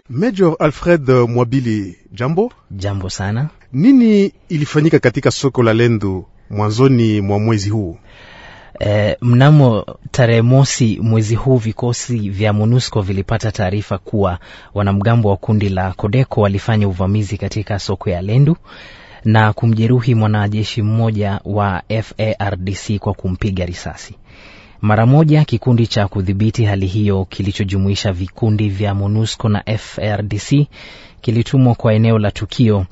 Major Alfred Mwabili, jambo. Jambo sana. Nini ilifanyika katika soko la Lendu mwanzoni mwa mwezi huu? Mnamo tarehe mosi mwezi huu vikosi vya MONUSCO vilipata taarifa kuwa wanamgambo wa kundi la Codeco walifanya uvamizi katika soko ya Lendu na kumjeruhi mwanajeshi mmoja wa FARDC kwa kumpiga risasi. Mara moja kikundi cha kudhibiti hali hiyo kilichojumuisha vikundi vya MONUSCO na FARDC kilitumwa kwa eneo la tukio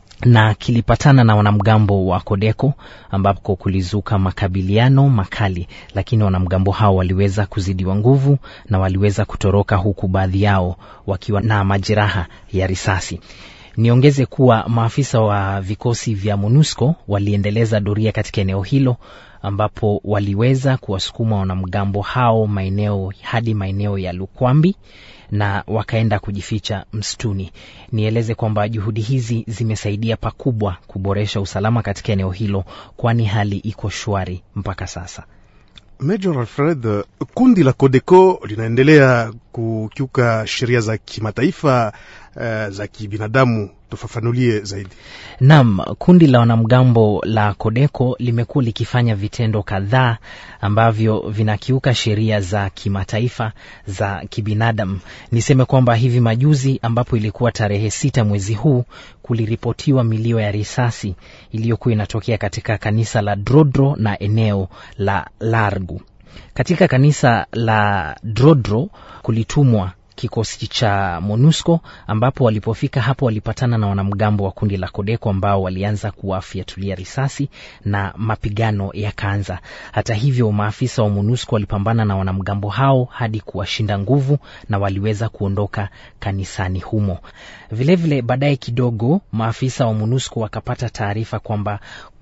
na kilipatana na wanamgambo wa Codeco ambapo kulizuka makabiliano makali, lakini wanamgambo hao waliweza kuzidiwa nguvu na waliweza kutoroka, huku baadhi yao wakiwa na majeraha ya risasi. Niongeze kuwa maafisa wa vikosi vya MONUSCO waliendeleza doria katika eneo hilo ambapo waliweza kuwasukuma wanamgambo hao hadi maeneo ya Lukwambi na wakaenda kujificha msituni. Nieleze kwamba juhudi hizi zimesaidia pakubwa kuboresha usalama katika eneo hilo, kwani hali iko shwari mpaka sasa. Major Alfred, kundi la Codeco linaendelea kukiuka sheria za kimataifa za kibinadamu. Tufafanulie zaidi. Naam, kundi la wanamgambo la Codeco limekuwa likifanya vitendo kadhaa ambavyo vinakiuka sheria za kimataifa za kibinadamu. Niseme kwamba hivi majuzi ambapo ilikuwa tarehe 6 mwezi huu kuliripotiwa milio ya risasi iliyokuwa inatokea katika kanisa la Drodro na eneo la Largu. Katika kanisa la Drodro kulitumwa kikosi cha MONUSCO ambapo walipofika hapo walipatana na wanamgambo wa kundi la Codeco ambao walianza kuwafyatulia risasi na mapigano yakaanza. Hata hivyo maafisa wa MONUSCO walipambana na wanamgambo hao hadi kuwashinda nguvu na waliweza kuondoka kanisani humo. Vilevile baadaye kidogo maafisa wa MONUSCO wakapata taarifa kwamba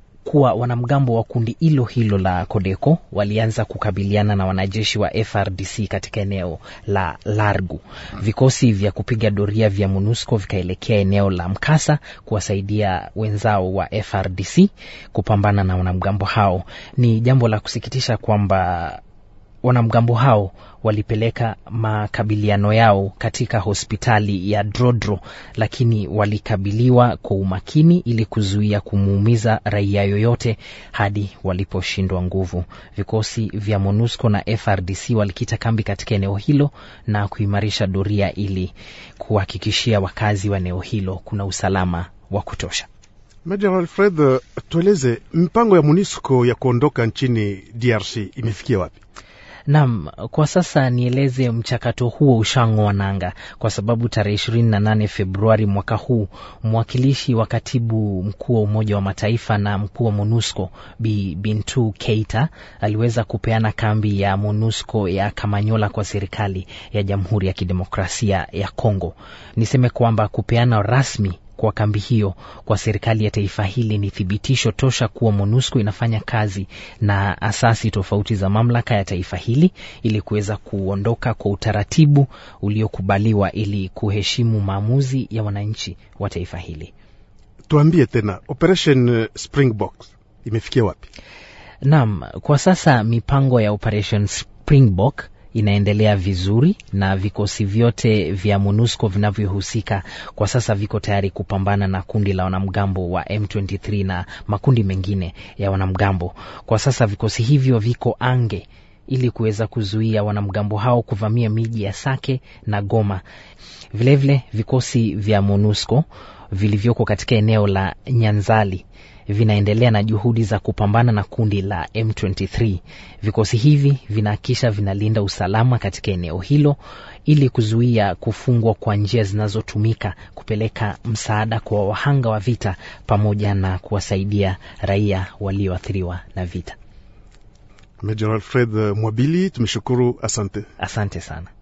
wanamgambo wa kundi hilo la Codeco walianza kukabiliana na wanajeshi wa FARDC katika eneo la Largu. Vikosi vya kupiga doria vya MONUSCO vikaelekea eneo la mkasa kuwasaidia wenzao wa FARDC kupambana na wanamgambo hao. Ni jambo la kusikitisha kwamba wanamgambo hao walipeleka makabiliano yao katika hospitali ya Drodro, lakini walikabiliwa kwa umakini ili kuzuia kumuumiza raia yoyote hadi waliposhindwa nguvu. Vikosi vya MONUSCO na FARDC walikita kambi katika eneo hilo na kuimarisha doria ili kuhakikishia wakazi wa eneo hilo kuna usalama wa kutosha. Major Alfred, tueleze mpango ya MONUSCO ya kuondoka nchini DRC imefikia wapi? Naam, kwa sasa nieleze mchakato huo ushang'oa nanga kwa sababu tarehe 28 Februari mwaka huu mwakilishi wa katibu mkuu wa Umoja wa Mataifa na mkuu wa MONUSCO Bintou Keita aliweza kupeana kambi ya MONUSCO ya Kamanyola kwa serikali ya Jamhuri ya Kidemokrasia ya Kongo. Niseme kwamba kupeana rasmi kwa kambi hiyo kwa serikali ya taifa hili ni thibitisho tosha kuwa MONUSCO inafanya kazi na asasi tofauti za mamlaka ya taifa hili ili kuweza kuondoka kwa utaratibu uliokubaliwa ili kuheshimu maamuzi ya wananchi wa taifa hili. Tuambie tena, Operation Springbok imefikia wapi? Naam, kwa sasa mipango ya Operation Springbok inaendelea vizuri na vikosi vyote vya MONUSCO vinavyohusika kwa sasa viko tayari kupambana na kundi la wanamgambo wa M23 na makundi mengine ya wanamgambo. Kwa sasa vikosi hivyo viko ange ili kuweza kuzuia wanamgambo hao kuvamia miji ya Sake na Goma. Vilevile vikosi vya MONUSCO vilivyoko katika eneo la Nyanzali vinaendelea na juhudi za kupambana na kundi la M23. Vikosi hivi vinahakisha vinalinda usalama katika eneo hilo ili kuzuia kufungwa kwa njia zinazotumika kupeleka msaada kwa wahanga wa vita pamoja na kuwasaidia raia walioathiriwa na vita. Major Alfred Mwabili, tumeshukuru, asante. Asante sana.